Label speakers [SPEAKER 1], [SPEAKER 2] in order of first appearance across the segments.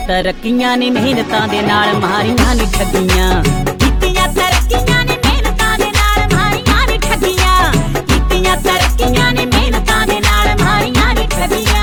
[SPEAKER 1] ਤਰੱਕੀਆਂ ਨੇ ਮਿਹਨਤਾਂ ਦੇ ਨਾਲ ਮਾਰੀਆਂ ਨੀ ਠੱਗੀਆਂ। ਕੀਤੀਆਂ ਤਰੱਕੀਆਂ ਨੇ ਮਿਹਨਤਾਂ ਦੇ ਨਾਲ ਮਾਰੀਆਂ ਨੀ ਠੱਗੀਆਂ। ਕੀਤੀਆਂ ਤਰੱਕੀਆਂ ਨੇ ਮਿਹਨਤਾਂ ਦੇ ਨਾਲ ਮਾਰੀਆਂ ਨੀ ਠੱਗੀਆਂ।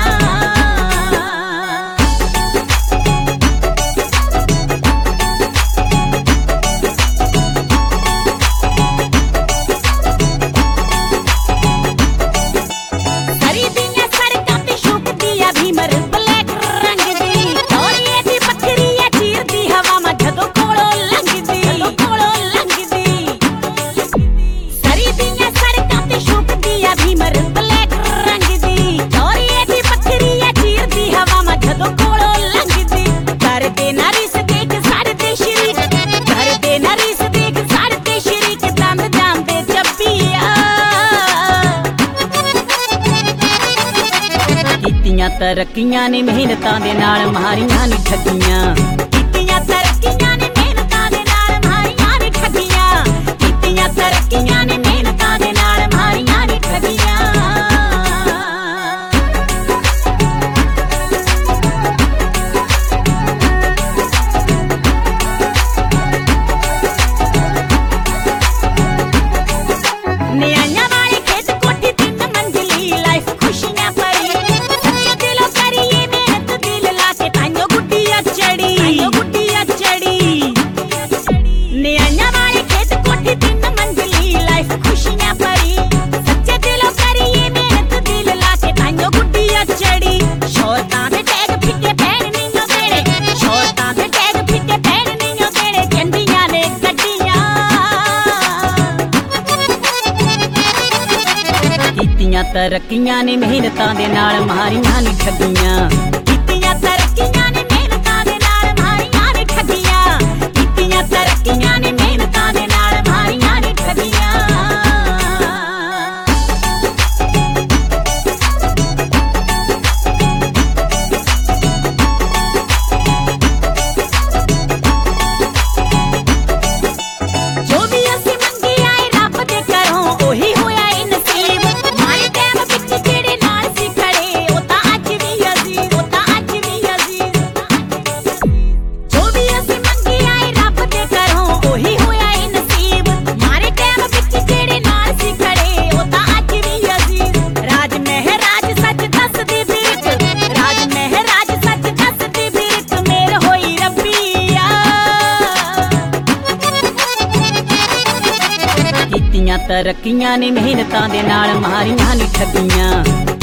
[SPEAKER 1] ਤਰੱਕੀਆਂ ਨੇ ਮਿਹਨਤਾਂ ਦੇ ਨਾਲ ਮਾਰੀਆਂ ਨੀ ਠੱਗੀਆਂ। ਕੀਤੀਆਂ ਤਰੱਕੀਆਂ ਨੇ ਮਿਹਨਤਾਂ ਦੇ ਨਾਲ ਮਾਰੀਆਂ ਨੀ ਠੱਗੀਆਂ। ਕੀਤੀਆਂ ਤਰੱਕੀਆਂ ਨੇ ਮਿਹਨਤਾਂ ਦੇ ਨਾਲ ਮਾਰੀਆਂ ਨੀ ਠੱਗੀਆਂ। ਨਿਆਈਆਂ ਵਾਲੀ ਖੇਤ ਕੋਠੀ 3 ਮੰਜ਼ਲੀ ਲਾਈਫ ਖੁਸ਼ੀਆਂ ਭਰੀ। ਨਿਆਈਆਂ ਵਾਲੀ ਖੇਤ ਕੋਠੀ 3 ਮੰਜ਼ਲੀ ਲਾਈਫ ਖੁਸ਼ੀਆਂ ਭਰੀ। ਸੱਚੇ ਦਿਲੋਂ ਕਰੀਏ ਮਿਹਨਤ ਦਿਲ ਲਾ ਕੇ ਤਾਈਓ ਗੁੱਡੀਆਂ ਚੜੀ। ਸ਼ੌਹਰਤਾਂ ਦੇ ਟੈਗ ਫਿੱਕੇ ਪੈਣ ਨਹੀਂਓ ਦੇਣੇ। ਸ਼ੌਹਰਤਾਂ ਦੇ ਟੈਗ ਫਿੱਕੇ ਪੈਣ ਨਹੀਂਓ ਦੇਣੇ। ਕਹਿੰਦੀਆਂ ਨੇ ਗੱਡੀਆਂ। ਕੀਤੀਆਂ ਤਰੱਕੀਆਂ ਨੇ ਮਿਹਨਤਾਂ ਦੇ ਨਾਲ ਮਾਰੀਆਂ ਨੀ ਠੱਗੀਆਂ। ਕੀਤੀਆਂ ਤਰੱਕੀਆਂ ਨੇ ਮਿਹਨਤਾਂ ਦੇ ਨਾਲ ਮਾਰੀਆਂ ਨੀ ਠੱਗੀਆਂ। ਕੀਤੀਆਂ ਤਰੱਕੀਆਂ ਨੇ ਮਿਹਨਤਾਂ ਦੇ ਨਾਲ ਮਾਰੀਆਂ ਨੀ ਠੱਗੀਆਂ। ਜੋ ਵੀ ਅਸੀਂ ਮੰਗੀ ਆਏ ਰੱਬ ਦੇ ਘਰੋਂ ਉਹੀ ਹੋਇਆ ਏ ਨਸੀਬ। ਮਾਰੇ ਟਾਈਮ ਵਿੱਚ ਜਿਹੜੇ ਨਾਲ ਸੀ ਖੜੇ ਉਹ ਤਾਂ ਅੱਜ ਵੀ ਅਜ਼ੀਜ਼। ਉਹ ਤਾਂ ਅੱਜ ਵੀ ਅਜ਼ੀਜ਼। ਜੋ ਵੀ ਅਸੀਂ ਮੰਗੀ ਆਏ ਰੱਬ ਦੇ ਘਰੋਂ ਉਹੀ ਹੋਇਆ ਏ ਨਸੀਬ। ਮਾਰੇ ਟਾਈਮ ਵਿੱਚ ਜਿਹੜੇ ਨਾਲ ਸੀ ਖੜੇ ਉਹ ਤਾਂ ਅੱਜ ਵੀ ਅਜ਼ੀਜ਼। ਰਾਜ ਮਹਿਰਾਜ ਸੱਚ ਦੱਸਦੀ ਬਿਰਕ। ਰਾਜ ਮਹਿਰਾਜ ਸੱਚ ਦੱਸਦੀ ਬਿਰਕ ਮੇਰ ਹੋਈ ਰੱਬੀਆ। ਕੀਤੀਆਂ ਤਰੱਕੀਆਂ ਨੇ ਮਿਹਨਤਾਂ ਦੇ ਨਾਲ ਮਾਰੀਆਂ ਨੀ ਠੱਗੀਆਂ।